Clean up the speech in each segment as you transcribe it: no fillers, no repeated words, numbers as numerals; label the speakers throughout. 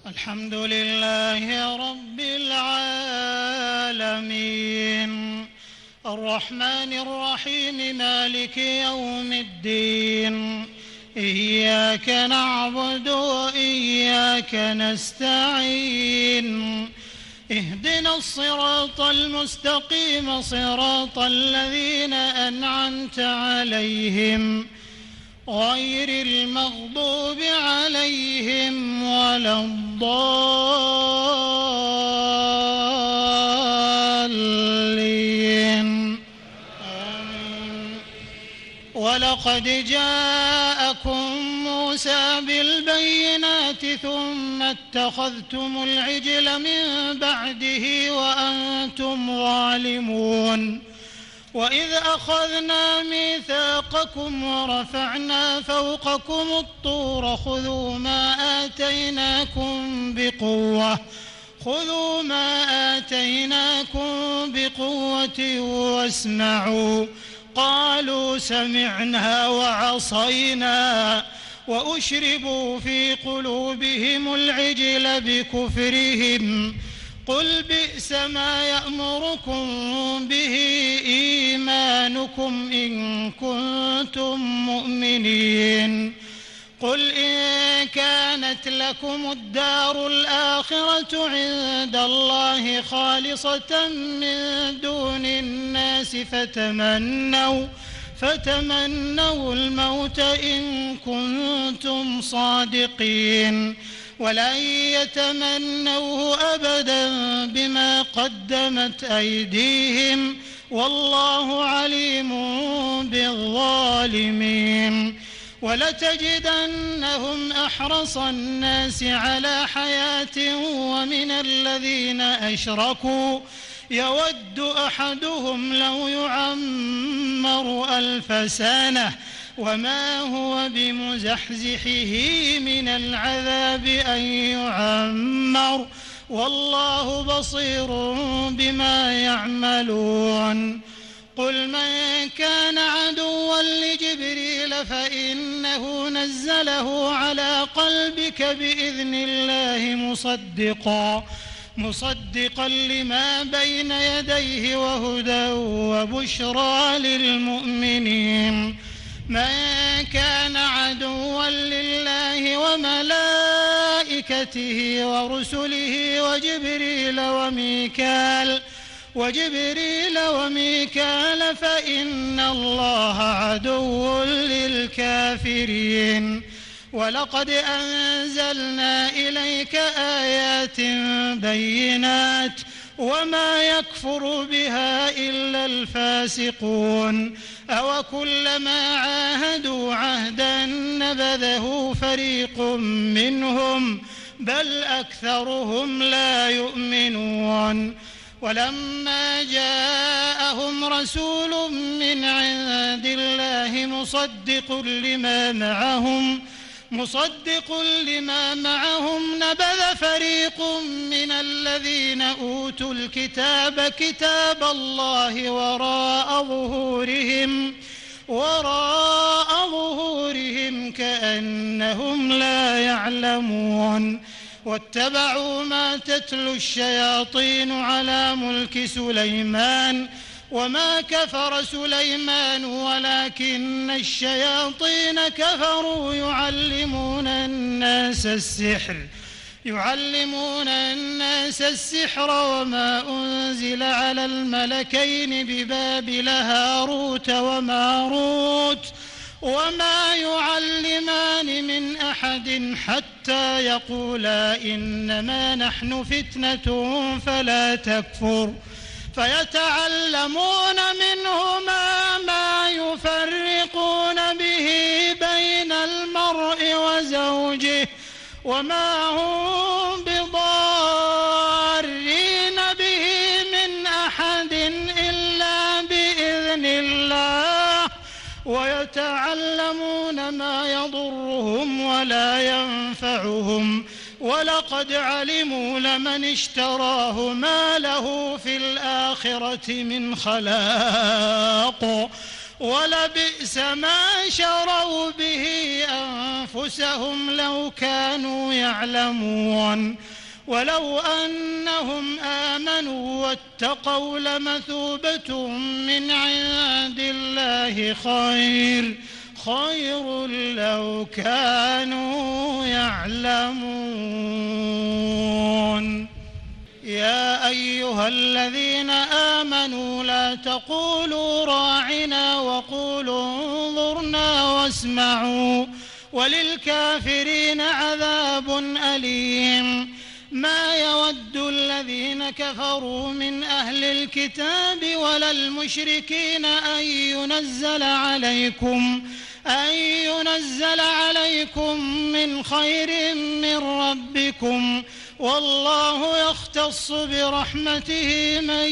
Speaker 1: الحمد لله رب العالمين الرحمن الرحيم مالك يوم الدين إياك نعبد وإياك نستعين اهدنا الصراط المستقيم صراط الذين أنعمت عليهم غير المغضوب عليهم ولا الضالين آمين. ولقد جاءكم موسى بالبينات ثم اتخذتم العجل من بعده وأنتم ظالمون وإذ أخذنا ميثاقكم ورفعنا فوقكم الطور خذوا ما آتيناكم بقوة واسمعوا قالوا سمعنا وعصينا وأشربوا في قلوبهم العجل بكفرهم قل بئس ما يأمركم به إيمانكم إن كنتم مؤمنين قل إن كانت لكم الدار الآخرة عند الله خالصة من دون الناس فتمنوا الموت إن كنتم صادقين ولن يتمنوه أبدا بما قدمت أيديهم والله عليم بالظالمين ولتجدنهم أحرص الناس على حياة ومن الذين أشركوا يود أحدهم لو يعمر 1000 سنة وما هو بمزحزحه من العذاب أن يعمر والله بصير بما يعملون قل من كان عدوا لجبريل فإنه نزله على قلبك بإذن الله مصدقا لما بين يديه وهدى وبشرى للمؤمنين من كان عدوا لله وملائكته ورسله وجبريل وميكال فإن الله عدو للكافرين ولقد أنزلنا إليك آيات بينات وما يكفر بها إلا الفاسقون أوكلما عاهدوا عهدا نبذه فريق منهم بل أكثرهم لا يؤمنون ولما جاءهم رسول من عند الله مصدق لما معهم نبذ فريق من الذين أوتوا الكتاب كتاب الله وراء ظهورهم كأنهم لا يعلمون واتبعوا ما تتلو الشياطين على ملك سليمان وما كفر سليمان ولكن الشياطين كفروا يعلمون الناس السحر وما أنزل على الملكين ببابل هاروت وماروت وما يعلمان من أحد حتى يقولا إنما نحن فتنة فلا تكفر فيتعلمون منهما ما يفرقون به بين المرء وزوجه وما هم بضارين به من أحد إلا بإذن الله ويتعلمون ما يضرهم ولا ينفعهم ولقد علموا لمن اشتراه ما له في الآخرة من خلاق ولبئس ما شروا به أنفسهم لو كانوا يعلمون ولو أنهم آمنوا واتقوا لمثوبة من عند الله خير لو كانوا يعلمون. يا أيها الذين آمنوا لا تقولوا راعنا وقولوا انظرنا واسمعوا وللكافرين عذاب أليم. ما يود الذين كفروا من أهل الكتاب ولا المشركين أن ينزل عليكم من خير من ربكم والله يختص برحمته من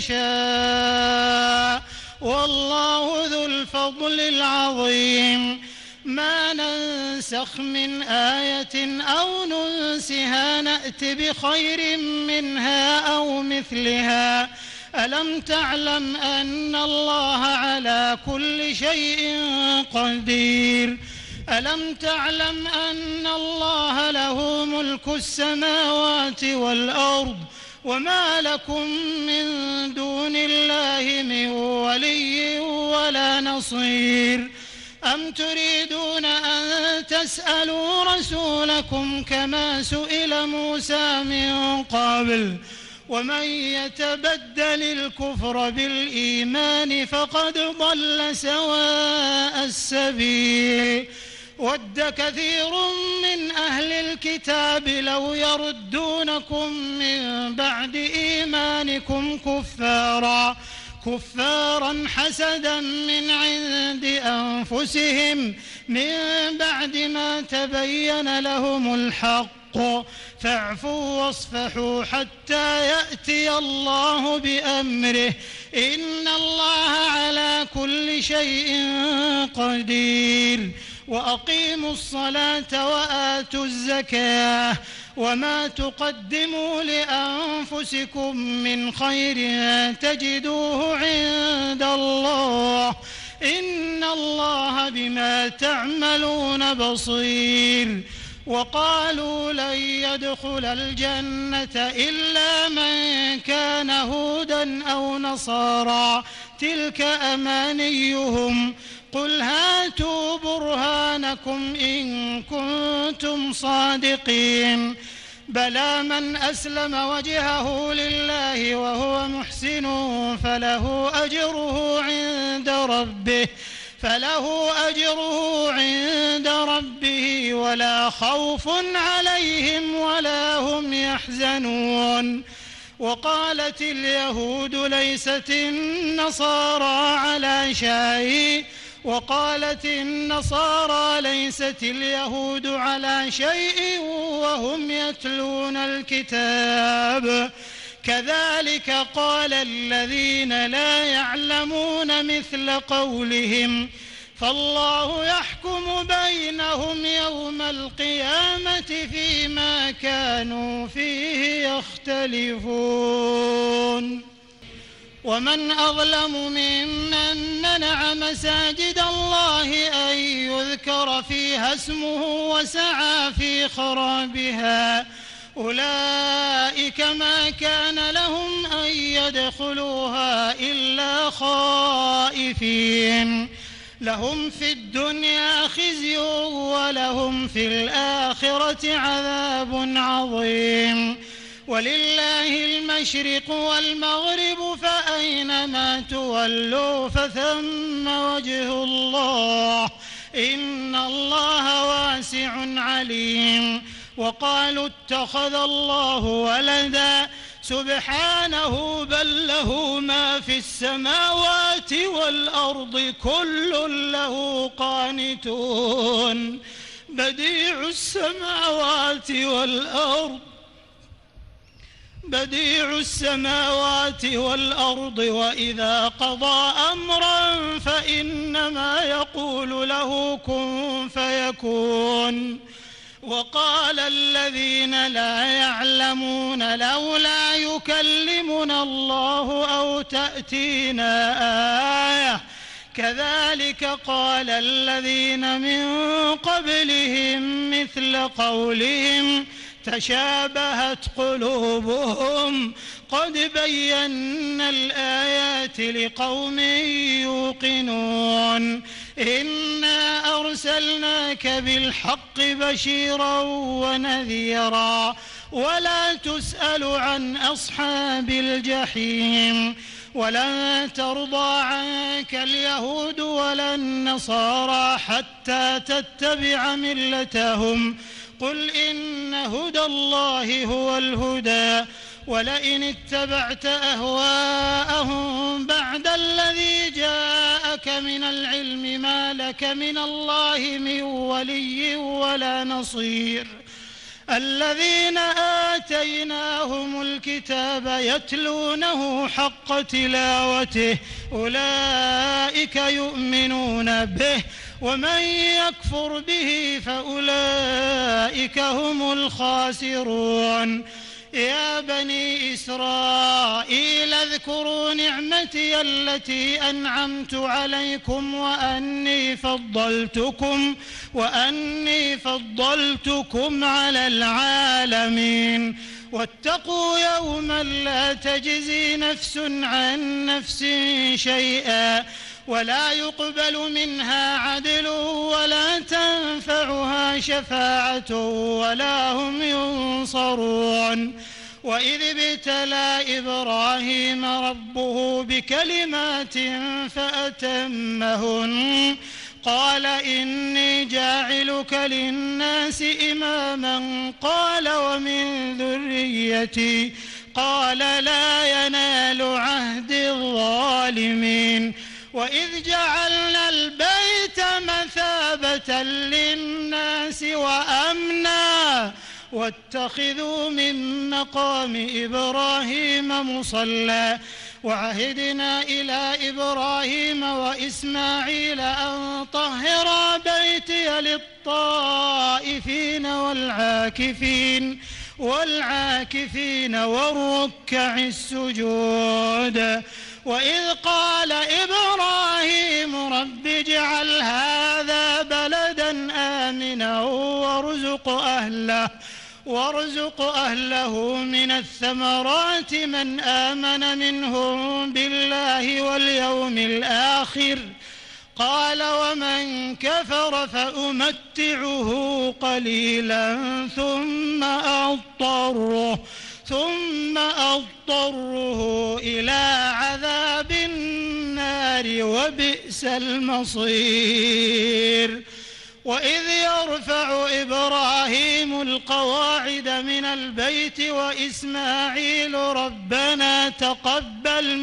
Speaker 1: يشاء والله ذو الفضل العظيم. ما ننسخ من آية أو ننسها نأت بخير منها أو مثلها. ألم تعلم أن الله على كل شيء قدير؟ ألم تعلم أن الله له ملك السماوات والأرض وما لكم من دون الله من ولي ولا نصير؟ أم تريدون أن تسألوا رسولكم كما سئل موسى من قبل ومن يتبدل الكفر بالإيمان فقد ضل سواء السبيل. ود كثير من أهل الكتاب لو يردونكم من بعد إيمانكم كفارا حسدا من عند أنفسهم من بعد ما تبين لهم الحق فاعفوا واصفحوا حتى يأتي الله بأمره إن الله على كل شيء قدير. وأقيموا الصلاة وآتوا الزكاة وما تقدموا لأنفسكم من خير تجدوه عند الله إن الله بما تعملون بصير. وقالوا لن يدخل الجنة إلا من كان هودا أو نصارى تلك أمانيهم قل هاتوا برهانكم إن كنتم صادقين. بلى من أسلم وجهه لله وهو محسن فله أجره عند ربه ولا خوف عليهم ولا هم يحزنون. وقالت اليهود ليست النصارى على شيء وقالت النصارى ليست اليهود على شيء وهم يتلون الكتاب كذلك قال الذين لا يعلمون مثل قولهم فالله يحكم بينهم يوم القيامة فيما كانوا فيه يختلفون. ومن أظلم ممن منع مساجد الله أن يذكر فيها اسمه وسعى في خرابها أولئك ما كان لهم أن يدخلوها إلا خائفين لهم في الدنيا خزي ولهم في الآخرة عذاب عظيم. ولله المشرق والمغرب فأينما تولوا فثم وجه الله إن الله واسع عليم. وقالوا اتخذ الله ولدا سبحانه بل له ما في السماوات والأرض كل له قانتون بديع السماوات والأرض وإذا قضى أمرا فإنما يقول له كن فيكون. وقال الذين لا يعلمون لولا يكلمنا الله أو تأتينا آية كذلك قال الذين من قبلهم مثل قولهم تشابهت قلوبهم قد بينا الآيات لقوم يوقنون إنا أرسلناك بالحق بشيرا ونذيرا ولا تسأل عن أصحاب الجحيم ولن ترضى عنك اليهود ولا النصارى حتى تتبع ملتهم قل إن هدى الله هو الهدى ولئن اتبعت أهواءهم بعد الذي جاءك من العلم ما لك من الله من ولي ولا نصير الذين آتيناهم الكتاب يتلونه حق تلاوته أولئك يؤمنون به ومن يكفر به فأولئك هم الخاسرون يا بني إسرائيل اذكروا نعمتي التي أنعمت عليكم وأني فضلتكم على العالمين واتقوا يوما لا تجزي نفس عن نفس شيئا ولا يقبل منها عدل ولا تنفعها شفاعة ولا هم ينصرون وإذ ابتلى إبراهيم ربه بكلمات فأتمهن قال إني جاعلك للناس إماما قال ومن ذريتي قال لا ينال عهد الظالمين وإذ جعلنا البيت مثابة للناس وأمنا واتخذوا من مقام إبراهيم مصلى وعهدنا إلى إبراهيم وإسماعيل أن طهرا بيتي للطائفين والعاكفين والركع السجود وإذ قال إبراهيم رب اجعل هذا بلدا آمنا وارزق أهله من الثمرات من آمن منهم بالله واليوم الآخر قال ومن كفر فأمتعه قليلا ثم أضطره إلى عذاب النار وبئس المصير وإذ يرفع إبراهيم القواعد من البيت وإسماعيل ربنا تقبل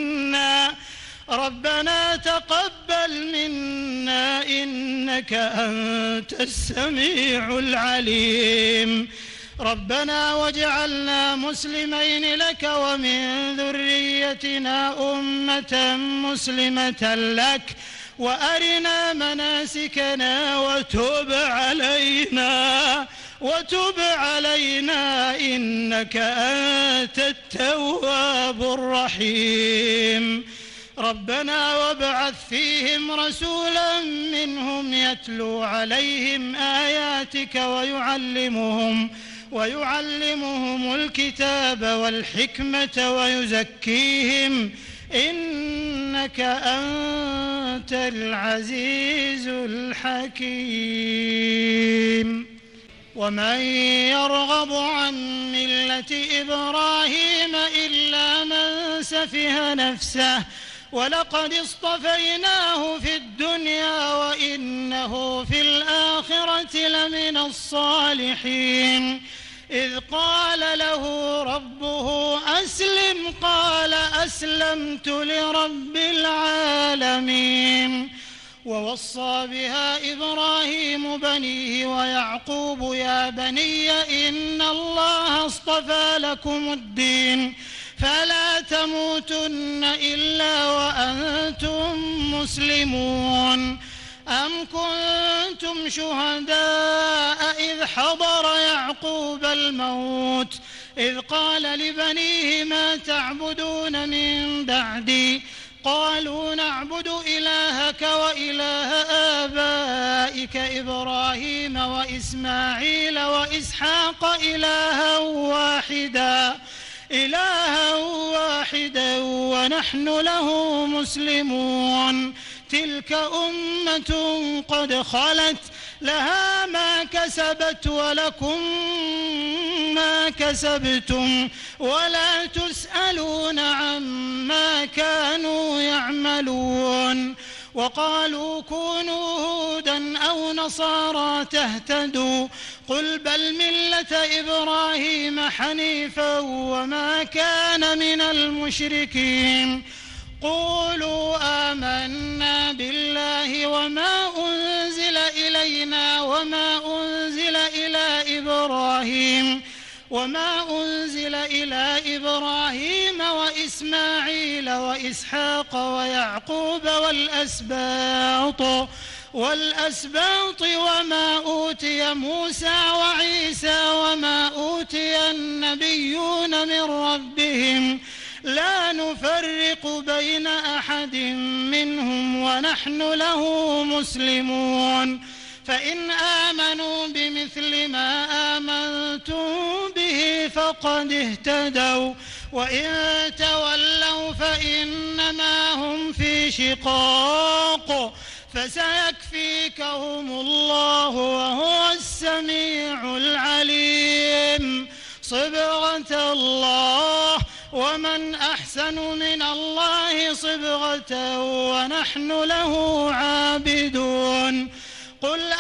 Speaker 1: منا إنك أنت السميع العليم ربنا واجعلنا مسلمين لك ومن ذريتنا أمة مسلمة لك وأرنا مناسكنا وتب علينا إنك أنت التواب الرحيم ربنا وابعث فيهم رسولا منهم يتلو عليهم آياتك ويعلمهم الكتاب والحكمة ويزكيهم إنك أنت العزيز الحكيم ومن يرغب عن ملة إبراهيم إلا من سفه نفسه ولقد اصطفيناه في الدنيا وإنه في الآخرة لمن الصالحين إذ قال له ربه أسلم قال أسلمت لرب العالمين ووصى بها إبراهيم بنيه ويعقوب يا بني إن الله اصطفى لكم الدين فلا تموتن إلا وأنتم مسلمون أم كنتم شهداء إذ حضر يعقوب الموت إذ قال لبنيه ما تعبدون من بعدي قالوا نعبد إلهك وإله آبائك إبراهيم وإسماعيل وإسحاق إلها واحدا ونحن له مسلمون تلك أمة قد خلت لها ما كسبت ولكم ما كسبتم ولا تسألون عما كانوا يعملون وقالوا كونوا هودا أو نصارى تهتدوا قل بل ملة إبراهيم حنيفا وما كان من المشركين قولوا آمنا بالله وما أنزل إلينا وما أنزل إلى إبراهيم وإسماعيل وإسحاق ويعقوب والأسباط وما أوتي موسى وعيسى وما أوتي النبيون من ربهم لا نفرق بين أحد منهم ونحن له مسلمون فإن آمنوا بمثل ما آمنتم به فقد اهتدوا وإن تولوا فإنما هم في شقاق فسيكفيكهم الله وهو السميع العليم صبغة الله ومن أحسن من الله صبغة ونحن له عابدون قل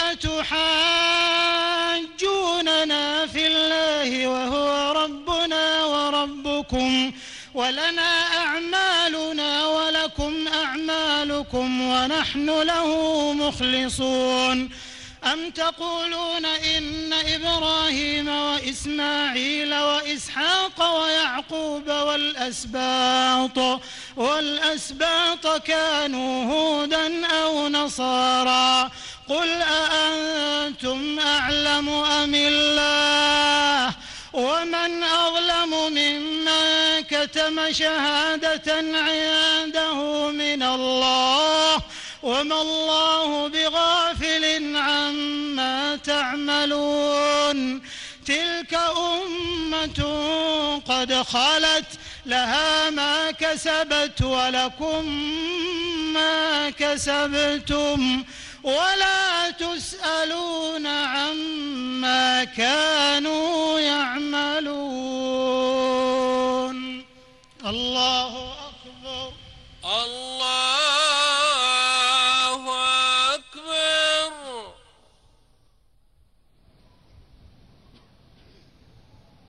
Speaker 1: أتحاجوننا في الله وهو ربنا وربكم ولنا أعمالنا ولكم أعمالكم ونحن له مخلصون أم تقولون إن إبراهيم وإسماعيل وإسحاق ويعقوب والأسباط كانوا هودا أو نصارى قل أأنتم أعلم أم الله ومن أظلم ممن كتم شهادة عنده من الله وما الله بغافل عما تعملون تلك أمة قد خلت لها ما كسبت ولكم ما كسبتم ولا تسألون عما كانوا يعملون الله